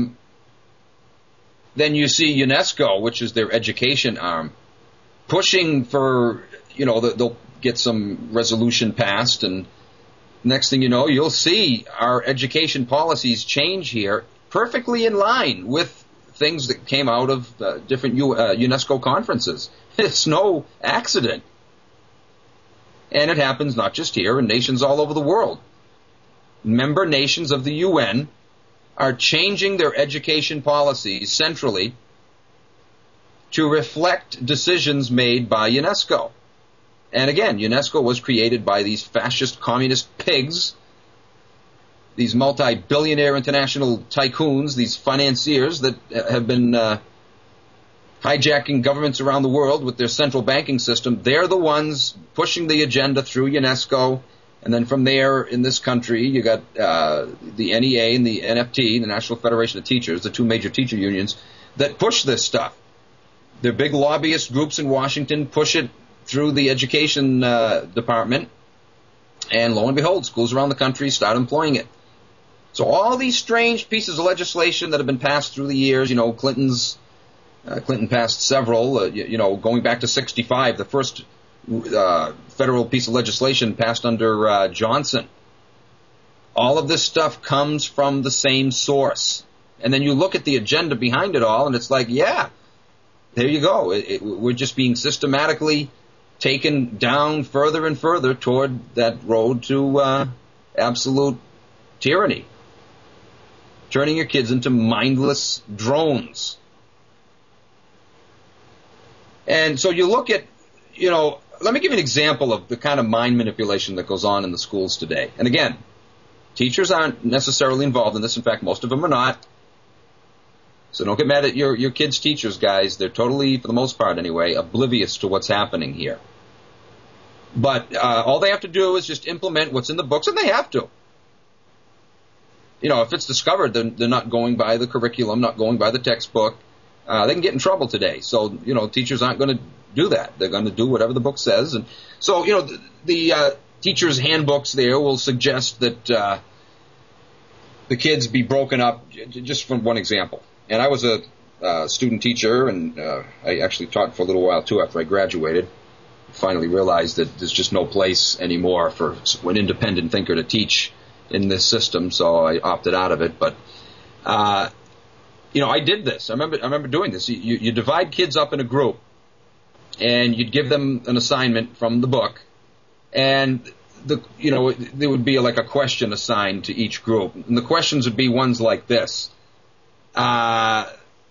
then you see UNESCO, which is their education arm, pushing for, they'll get some resolution passed and next thing you know, you'll see our education policies change here perfectly in line with things that came out of different UNESCO conferences. It's no accident. And it happens not just here, in nations all over the world. Member nations of the UN are changing their education policies centrally to reflect decisions made by UNESCO. And again, UNESCO was created by these fascist communist pigs, these multi-billionaire international tycoons, these financiers that have been hijacking governments around the world with their central banking system. They're the ones pushing the agenda through UNESCO. And then from there, in this country, you got the NEA and the NFT, the National Federation of Teachers, the two major teacher unions, that push this stuff. Their big lobbyist groups in Washington push it through the education department. And lo and behold, schools around the country start employing it. So all these strange pieces of legislation that have been passed through the years, Clinton passed several, going back to 65, the first federal piece of legislation passed under Johnson. All of this stuff comes from the same source. And then you look at the agenda behind it all, and it's like, yeah, there you go. We're just being systematically taken down further and further toward that road to absolute tyranny. Turning your kids into mindless drones. And so you look at, let me give you an example of the kind of mind manipulation that goes on in the schools today. And again, teachers aren't necessarily involved in this. In fact, most of them are not. So don't get mad at your kids' teachers, guys. They're totally, for the most part anyway, oblivious to what's happening here. But all they have to do is just implement what's in the books, and they have to. If it's discovered they're not going by the curriculum, not going by the textbook, they can get in trouble today. So, teachers aren't going to do that. They're going to do whatever the book says. And so, the teachers' handbooks there will suggest that the kids be broken up, just from one example. And I was a student teacher, and I actually taught for a little while, too, after I graduated. Finally realized that there's just no place anymore for an independent thinker to teach in this system, so I opted out of it. But, I did this. I remember doing this. You divide kids up in a group, and you'd give them an assignment from the book, and there would be like a question assigned to each group, and the questions would be ones like this. They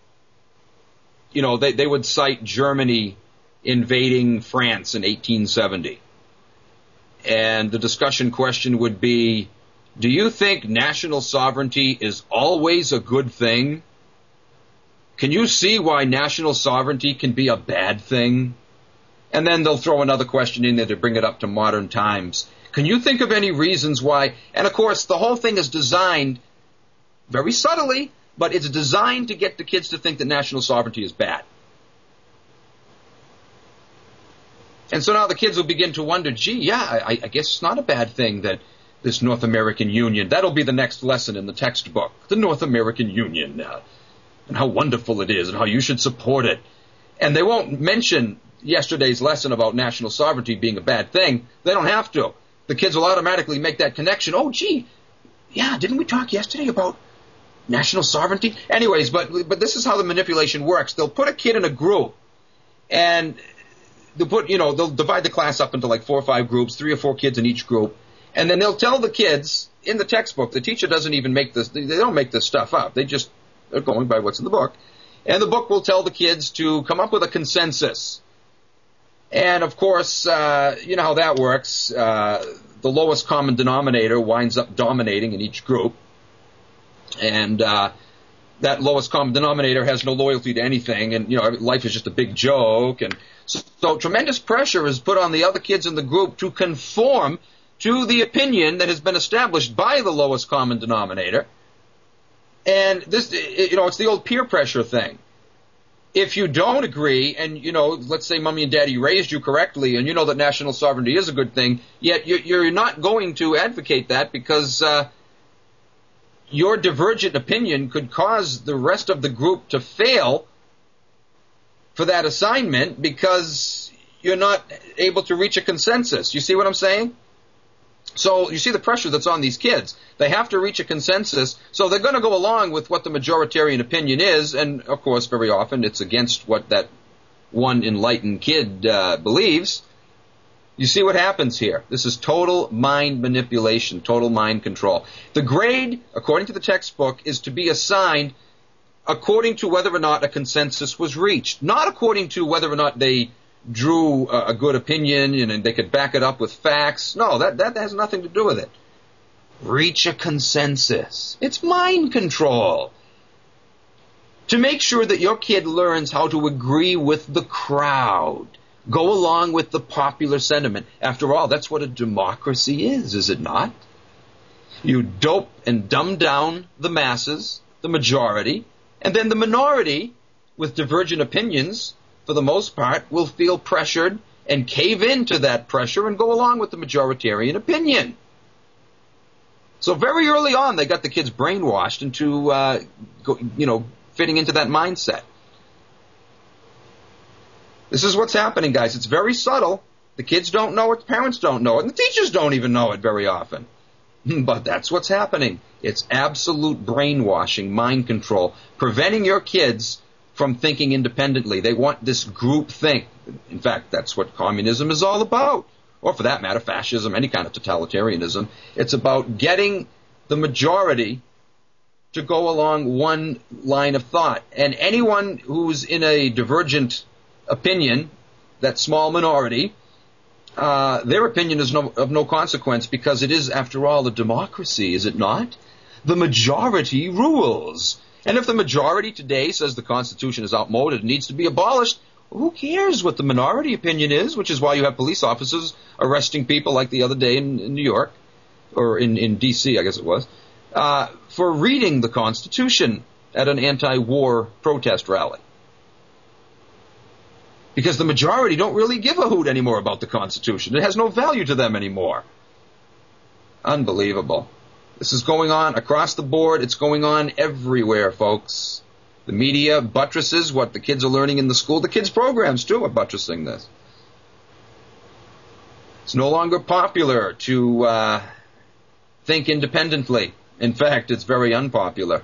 would cite Germany invading France in 1870, and the discussion question would be, do you think national sovereignty is always a good thing? Can you see why national sovereignty can be a bad thing? And then they'll throw another question in there to bring it up to modern times. Can you think of any reasons why? And of course, the whole thing is designed very subtly, but it's designed to get the kids to think that national sovereignty is bad. And so now the kids will begin to wonder, I guess it's not a bad thing that this North American Union, that'll be the next lesson in the textbook, the North American Union, and how wonderful it is and how you should support it. And they won't mention yesterday's lesson about national sovereignty being a bad thing. They don't have to. The kids will automatically make that connection. Oh, didn't we talk yesterday about national sovereignty? Anyways, but this is how the manipulation works. They'll put a kid in a group, and they'll divide the class up into like 4 or 5 groups, 3 or 4 kids in each group. And then they'll tell the kids in the textbook, the teacher doesn't even make this, they don't make this stuff up. They're going by what's in the book. And the book will tell the kids to come up with a consensus. And of course, you know how that works. The lowest common denominator winds up dominating in each group. And that lowest common denominator has no loyalty to anything. And, life is just a big joke. And so tremendous pressure is put on the other kids in the group to conform to the opinion that has been established by the lowest common denominator. And this, it's the old peer pressure thing. If you don't agree, and, let's say mommy and daddy raised you correctly, and you know that national sovereignty is a good thing, yet you're not going to advocate that because your divergent opinion could cause the rest of the group to fail for that assignment because you're not able to reach a consensus. You see what I'm saying? So you see the pressure that's on these kids. They have to reach a consensus, so they're going to go along with what the majoritarian opinion is, and of course very often it's against what that one enlightened kid believes. You see what happens here. This is total mind manipulation, total mind control. The grade, according to the textbook, is to be assigned according to whether or not a consensus was reached, not according to whether or not they drew a good opinion and they could back it up with facts. No, that has nothing to do with it. Reach a consensus. It's mind control. To make sure that your kid learns how to agree with the crowd, go along with the popular sentiment. After all, that's what a democracy is it not? You dope and dumb down the masses, the majority, and then the minority, with divergent opinions, for the most part, will feel pressured and cave into that pressure and go along with the majoritarian opinion. So very early on, they got the kids brainwashed into, fitting into that mindset. This is what's happening, guys. It's very subtle. The kids don't know it, the parents don't know it, and the teachers don't even know it very often. But that's what's happening. It's absolute brainwashing, mind control, preventing your kids from thinking independently. They want this group think. In fact, that's what communism is all about. Or for that matter, fascism, any kind of totalitarianism. It's about getting the majority to go along one line of thought. And anyone who's in a divergent opinion, that small minority, their opinion is of no consequence, because it is, after all, a democracy, is it not? The majority rules. And if the majority today says the Constitution is outmoded and needs to be abolished, who cares what the minority opinion is, which is why you have police officers arresting people like the other day in New York, or in D.C., I guess it was, for reading the Constitution at an anti-war protest rally. Because the majority don't really give a hoot anymore about the Constitution. It has no value to them anymore. Unbelievable. This is going on across the board. It's going on everywhere, folks. The media buttresses what the kids are learning in the school. The kids' programs, too, are buttressing this. It's no longer popular to think independently. In fact, it's very unpopular.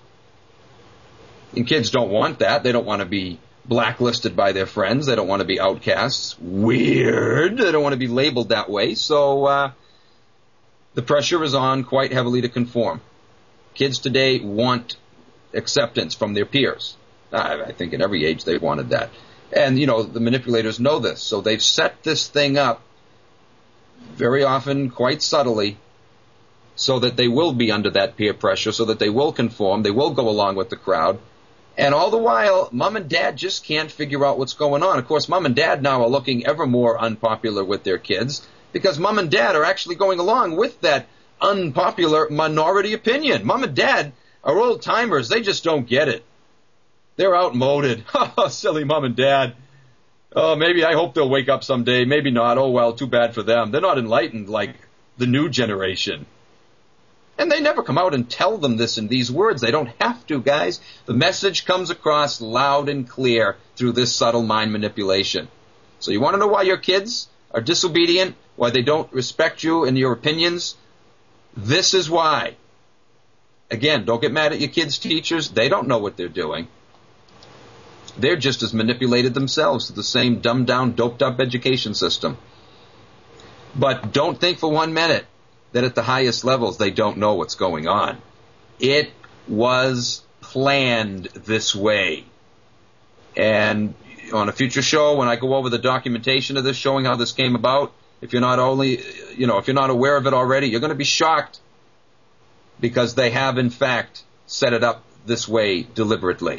And kids don't want that. They don't want to be blacklisted by their friends. They don't want to be outcasts. Weird. They don't want to be labeled that way. So the pressure is on quite heavily to conform. Kids today want acceptance from their peers. I think in every age they've wanted that. And, the manipulators know this. So they've set this thing up very often quite subtly so that they will be under that peer pressure, so that they will conform, they will go along with the crowd. And all the while, mom and dad just can't figure out what's going on. Of course, mom and dad now are looking ever more unpopular with their kids, because mom and dad are actually going along with that unpopular minority opinion. Mom and dad are old timers. They just don't get it. They're outmoded. Silly mom and dad. Oh, maybe I hope they'll wake up someday. Maybe not. Oh, well, too bad for them. They're not enlightened like the new generation. And they never come out and tell them this in these words. They don't have to, guys. The message comes across loud and clear through this subtle mind manipulation. So you want to know why your kids are disobedient, why they don't respect you and your opinions? This is why. Again, don't get mad at your kids' teachers. They don't know what they're doing. They're just as manipulated themselves to the same dumbed-down, doped-up education system. But don't think for 1 minute that at the highest levels they don't know what's going on. It was planned this way. And on a future show, when I go over the documentation of this, showing how this came about, if you're not aware of it already, you're going to be shocked, because they have in fact set it up this way deliberately.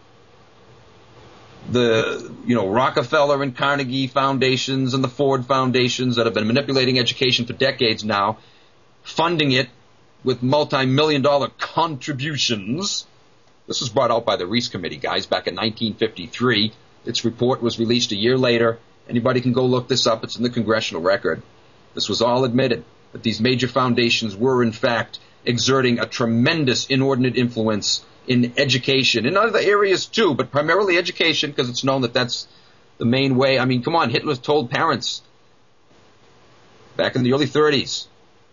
The Rockefeller and Carnegie foundations and the Ford foundations that have been manipulating education for decades now, funding it with multi-million-dollar contributions. This was brought out by the Reese Committee, guys, back in 1953. Its report was released a year later. Anybody can go look this up. It's in the congressional record. This was all admitted, that these major foundations were, in fact, exerting a tremendous inordinate influence in education, in other areas too, but primarily education, because it's known that that's the main way. I mean, come on, Hitler told parents back in the early 30s,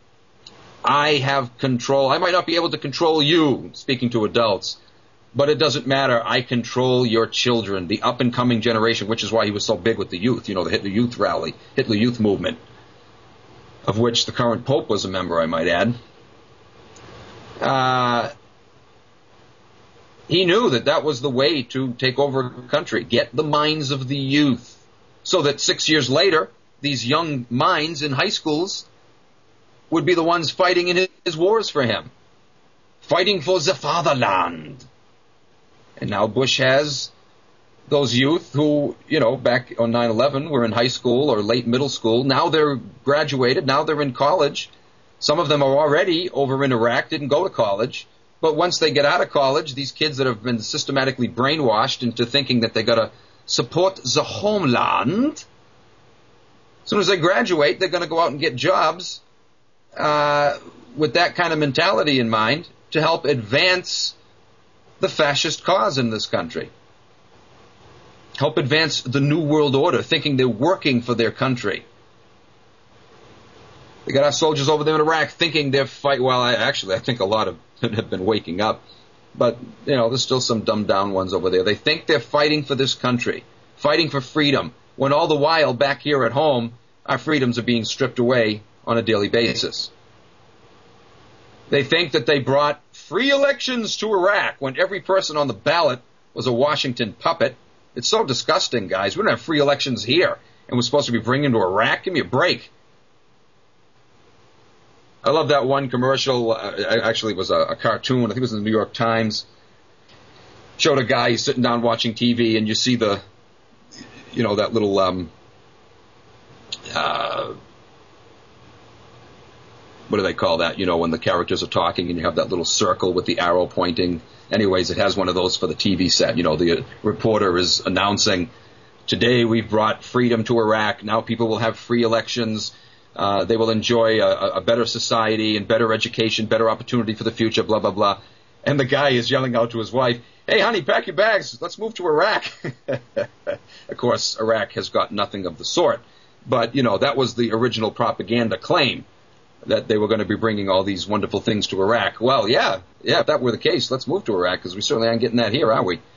I have control. I might not be able to control you, speaking to adults, but it doesn't matter. I control your children, the up-and-coming generation, which is why he was so big with the youth, the Hitler Youth Rally, Hitler Youth Movement, of which the current Pope was a member, I might add. He knew that was the way to take over a country, get the minds of the youth, so that 6 years later, these young minds in high schools would be the ones fighting in his wars for him, fighting for the fatherland. And now Bush has those youth who, back on 9/11 were in high school or late middle school. Now they're graduated. Now they're in college. Some of them are already over in Iraq, didn't go to college. But once they get out of college, these kids that have been systematically brainwashed into thinking that they got to support the homeland, as soon as they graduate, they're going to go out and get jobs with that kind of mentality in mind to help advance the fascist cause in this country. Help advance the New World Order, thinking they're working for their country. They got our soldiers over there in Iraq thinking they're fighting. Well, I think a lot of them have been waking up. But, there's still some dumbed-down ones over there. They think they're fighting for this country, fighting for freedom, when all the while back here at home, our freedoms are being stripped away on a daily basis. They think that they brought free elections to Iraq when every person on the ballot was a Washington puppet. It's so disgusting, guys. We don't have free elections here, and we're supposed to be bringing them to Iraq? Give me a break. I love that one commercial. Actually, it was a cartoon. I think it was in the New York Times. Showed a guy sitting down watching TV, and you see that little what do they call that? When the characters are talking and you have that little circle with the arrow pointing. Anyways, it has one of those for the TV set. The reporter is announcing, today we've brought freedom to Iraq. Now people will have free elections. They will enjoy a better society and better education, better opportunity for the future, blah, blah, blah. And the guy is yelling out to his wife, hey, honey, pack your bags. Let's move to Iraq. Of course, Iraq has got nothing of the sort. But, that was the original propaganda claim, that they were going to be bringing all these wonderful things to Iraq. Well, yeah, if that were the case, let's move to Iraq, because we certainly aren't getting that here, are we?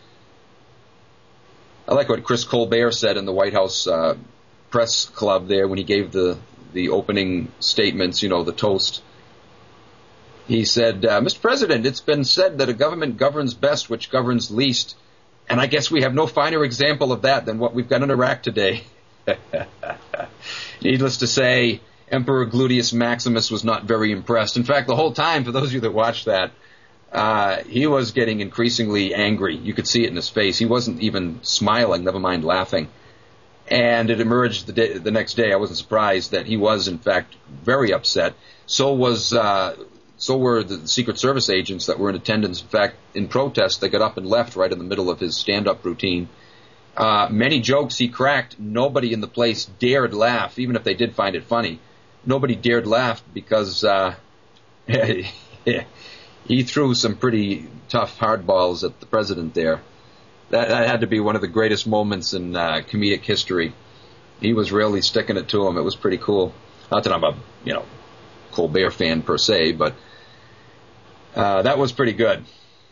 I like what Chris Colbert said in the White House press club there when he gave the opening statements, the toast. He said, Mr. President, it's been said that a government governs best which governs least, and I guess we have no finer example of that than what we've got in Iraq today. Needless to say, Emperor Gluteus Maximus was not very impressed. In fact, the whole time, for those of you that watched that, he was getting increasingly angry. You could see it in his face. He wasn't even smiling, never mind laughing. And it emerged the next day. I wasn't surprised that he was, in fact, very upset. So were the Secret Service agents that were in attendance. In fact, in protest, they got up and left right in the middle of his stand-up routine. Many jokes he cracked, nobody in the place dared laugh, even if they did find it funny. Nobody dared laugh because he threw some pretty tough hardballs at the president there. That had to be one of the greatest moments in comedic history. He was really sticking it to him. It was pretty cool. Not that I'm a, Colbert fan per se, but that was pretty good.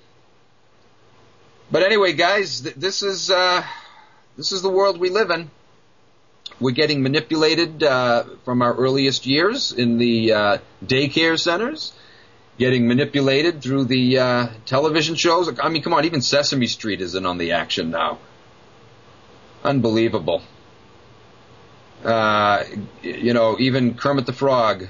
But anyway, guys, this is the world we live in. We're getting manipulated from our earliest years in the daycare centers, getting manipulated through the television shows. I mean, come on, even Sesame Street isn't on the action now. Unbelievable. Even Kermit the Frog.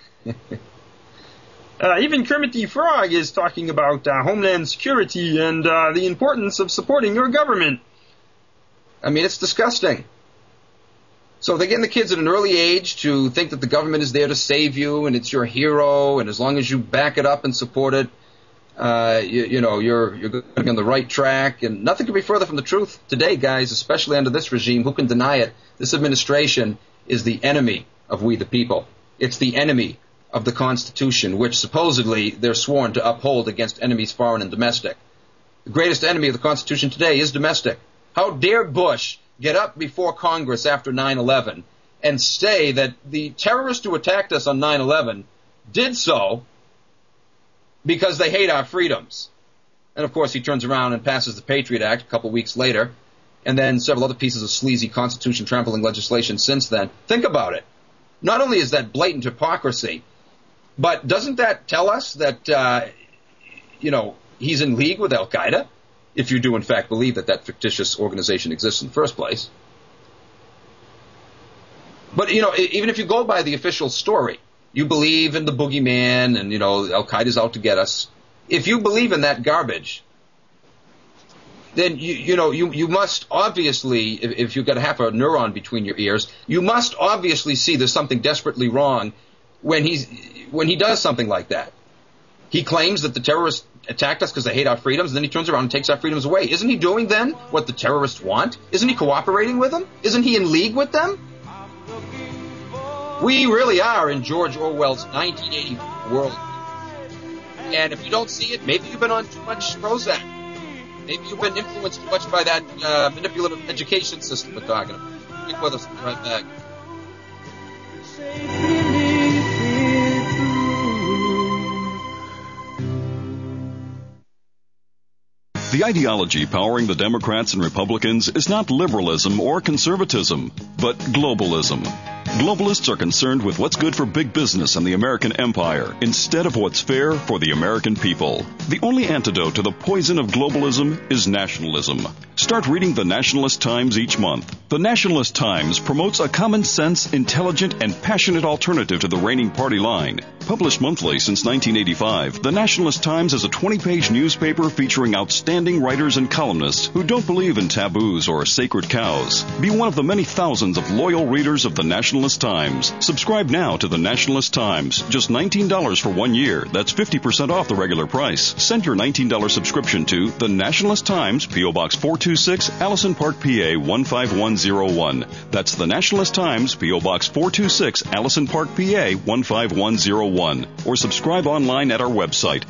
Even Kermit the Frog is talking about Homeland Security and the importance of supporting your government. I mean, it's disgusting. So they're getting the kids at an early age to think that the government is there to save you and it's your hero, and as long as you back it up and support it, you're going to be on the right track. And nothing could be further from the truth today, guys, especially under this regime. Who can deny it? This administration is the enemy of we the people. It's the enemy of the Constitution, which supposedly they're sworn to uphold against enemies foreign and domestic. The greatest enemy of the Constitution today is domestic. How dare Bush get up before Congress after 9/11 and say that the terrorists who attacked us on 9/11 did so because they hate our freedoms. And, of course, he turns around and passes the Patriot Act a couple weeks later, and then several other pieces of sleazy constitution-trampling legislation since then. Think about it. Not only is that blatant hypocrisy, but doesn't that tell us that, he's in league with Al-Qaeda, if you do, in fact, believe that fictitious organization exists in the first place? But, even if you go by the official story, you believe in the boogeyman and, Al-Qaeda's out to get us. If you believe in that garbage, then, you must obviously, if you've got half a neuron between your ears, you must obviously see there's something desperately wrong when he does something like that. He claims that the terrorists attacked us because they hate our freedoms, and then he turns around and takes our freedoms away. Isn't he doing then what the terrorists want? Isn't he cooperating with them? Isn't he in league with them? We really are in George Orwell's 1980 world. And if you don't see it, maybe you've been on too much Prozac. Maybe you've been influenced too much by that manipulative education system we're talking about. Stick with us. We'll be right back. The ideology powering the Democrats and Republicans is not liberalism or conservatism, but globalism. Globalists are concerned with what's good for big business and the American empire instead of what's fair for the American people. The only antidote to the poison of globalism is nationalism. Start reading the Nationalist Times each month. The Nationalist Times promotes a common sense, intelligent, and passionate alternative to the reigning party line. Published monthly since 1985, the Nationalist Times is a 20-page newspaper featuring outstanding writers and columnists who don't believe in taboos or sacred cows. Be one of the many thousands of loyal readers of the Nationalist Times. Subscribe now to the Nationalist Times. Just $19 for 1 year. That's 50% off the regular price. Send your $19 subscription to the Nationalist Times, P.O. Box 426, Allison Park, PA 15101. That's the Nationalist Times, P.O. Box 426, Allison Park, PA 15101. Or subscribe online at our website,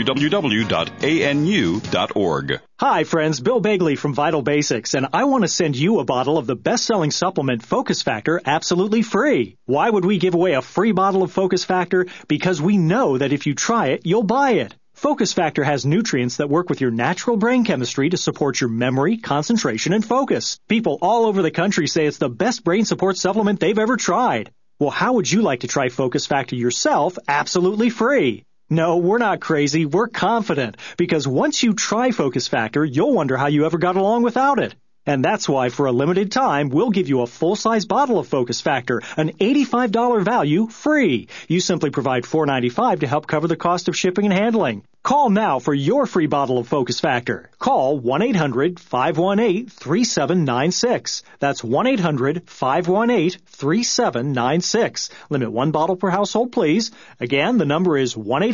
www.anu.org. Hi, friends. Bill Bagley from Vital Basics, and I want to send you a bottle of the best-selling supplement Focus Factor absolutely free. Why would we give away a free bottle of Focus Factor? Because we know that if you try it, you'll buy it. Focus Factor has nutrients that work with your natural brain chemistry to support your memory, concentration, and focus. People all over the country say it's the best brain support supplement they've ever tried. Well, how would you like to try Focus Factor yourself absolutely free? No, we're not crazy. We're confident. Because once you try Focus Factor, you'll wonder how you ever got along without it. And that's why, for a limited time, we'll give you a full-size bottle of Focus Factor, an $85 value, free. You simply provide $4.95 to help cover the cost of shipping and handling. Call now for your free bottle of Focus Factor. Call 1-800-518-3796. That's 1-800-518-3796. Limit one bottle per household, please. Again, the number is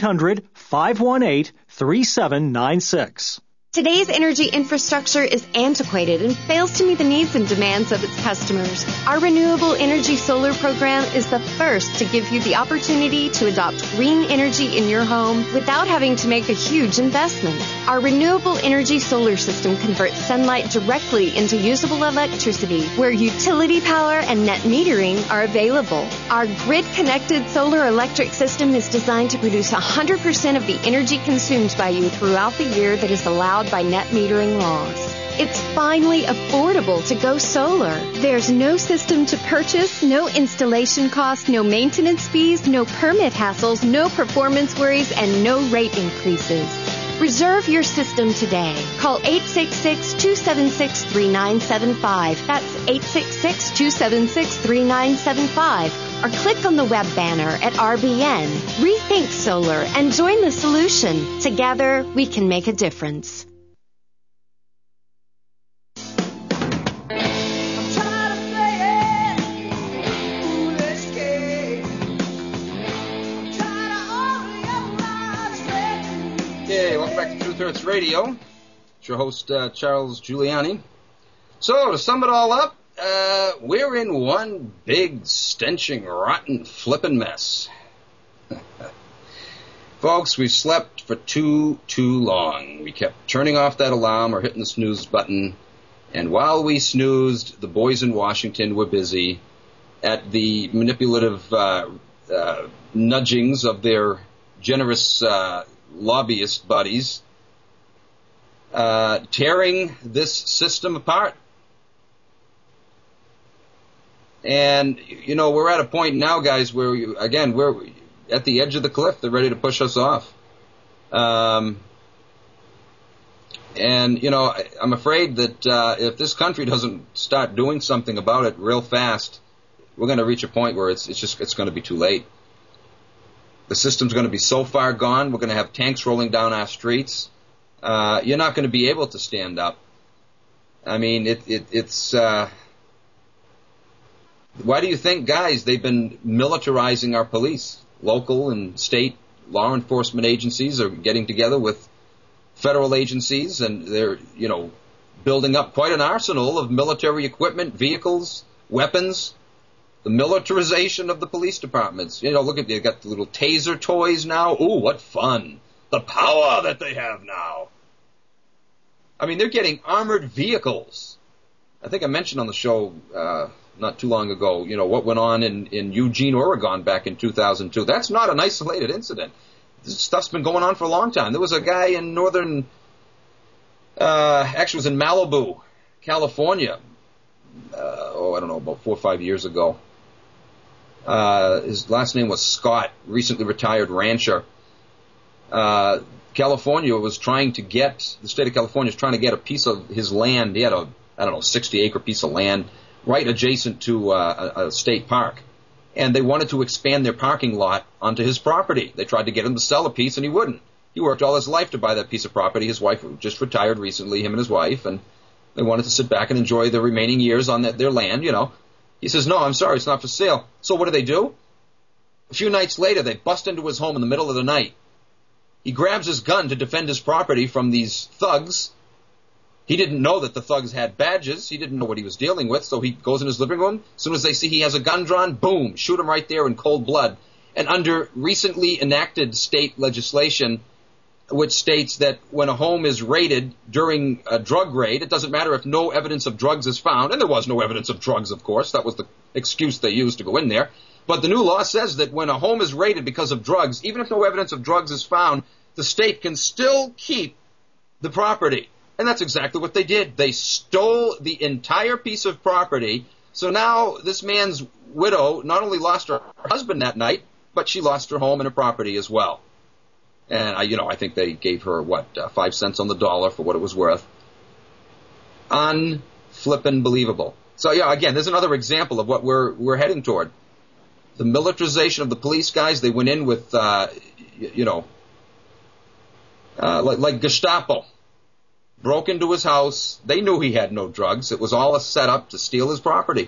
1-800-518-3796. Today's energy infrastructure is antiquated and fails to meet the needs and demands of its customers. Our Renewable Energy Solar program is the first to give you the opportunity to adopt green energy in your home without having to make a huge investment. Our Renewable Energy Solar system converts sunlight directly into usable electricity, where utility power and net metering are available. Our grid-connected solar electric system is designed to produce 100% of the energy consumed by you throughout the year that is allowed by net metering laws. It's finally affordable to go solar. There's no system to purchase, no installation costs, no maintenance fees, no permit hassles, no performance worries, and no rate increases. Reserve your system today. Call 866-276-3975. That's 866-276-3975. Or click on the web banner at RBN. Rethink solar and join the solution. Together, we can make a difference. Okay, welcome back to Truth Hurts Radio. It's your host, Charles Giuliani. So, to sum it all up, we're in one big, stenching, rotten, flippin' mess. Folks, we've slept for too long. We kept turning off that alarm or hitting the snooze button, and while we snoozed, the boys in Washington were busy at the manipulative nudgings of their generous lobbyist buddies, tearing this system apart. And, we're at a point now, guys, where, we're at the edge of the cliff. They're ready to push us off. And, I'm afraid that if this country doesn't start doing something about it real fast, we're going to reach a point where it's going to be too late. The system's going to be so far gone, we're going to have tanks rolling down our streets. You're not going to be able to stand up. I mean, it's why do you think, guys, they've been militarizing our police? Local and state law enforcement agencies are getting together with federal agencies, and they're, building up quite an arsenal of military equipment, vehicles, weapons. The militarization of the police departments. Look at, they got the little taser toys now. Ooh, what fun. The power that they have now. I mean, they're getting armored vehicles. I think I mentioned on the show not too long ago, what went on in Eugene, Oregon back in 2002. That's not an isolated incident. This stuff's been going on for a long time. There was a guy in actually it was in Malibu, California. I don't know, about 4 or 5 years ago. His last name was Scott, recently retired rancher. California was trying to get, the state of California was trying to get a piece of his land. He had a, 60-acre piece of land right adjacent to a state park. And they wanted to expand their parking lot onto his property. They tried to get him to sell a piece, and he wouldn't. He worked all his life to buy that piece of property. His wife just retired recently, him and his wife, and they wanted to sit back and enjoy the remaining years on their land, He says, no, I'm sorry, it's not for sale. So what do? A few nights later, they bust into his home in the middle of the night. He grabs his gun to defend his property from these thugs. He didn't know that the thugs had badges. He didn't know what he was dealing with, so he goes in his living room. As soon as they see he has a gun drawn, boom, shoot him right there in cold blood. And under recently enacted state legislation, which states that when a home is raided during a drug raid, it doesn't matter if no evidence of drugs is found, and there was no evidence of drugs, of course. That was the excuse they used to go in there. But the new law says that when a home is raided because of drugs, even if no evidence of drugs is found, the state can still keep the property. And that's exactly what they did. They stole the entire piece of property. So now this man's widow not only lost her husband that night, but she lost her home and her property as well. And I think they gave her 5 cents on the dollar for what it was worth. Unflippin' believable. So again, there's another example of what we're heading toward. The militarization of the police, guys. They went in with like Gestapo. Broke into his house. They knew he had no drugs. It was all a setup to steal his property.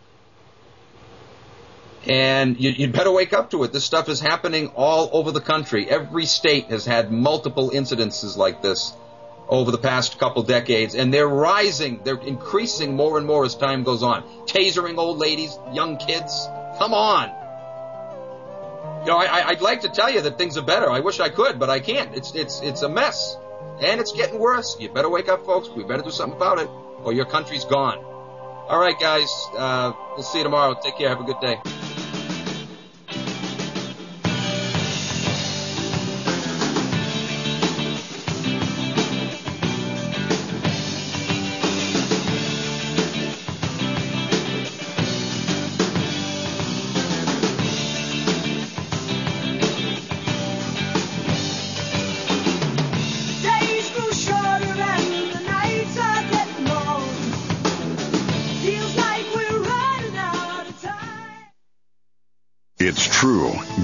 And you'd better wake up to it. This stuff is happening all over the country. Every state has had multiple incidences like this over the past couple decades, and they're rising. They're increasing more and more as time goes on. Tasering old ladies, young kids. Come on. I'd like to tell you that things are better. I wish I could, but I can't. It's a mess. And it's getting worse. You better wake up, folks. We better do something about it, or your country's gone. All right, guys. We'll see you tomorrow. Take care. Have a good day. It's true.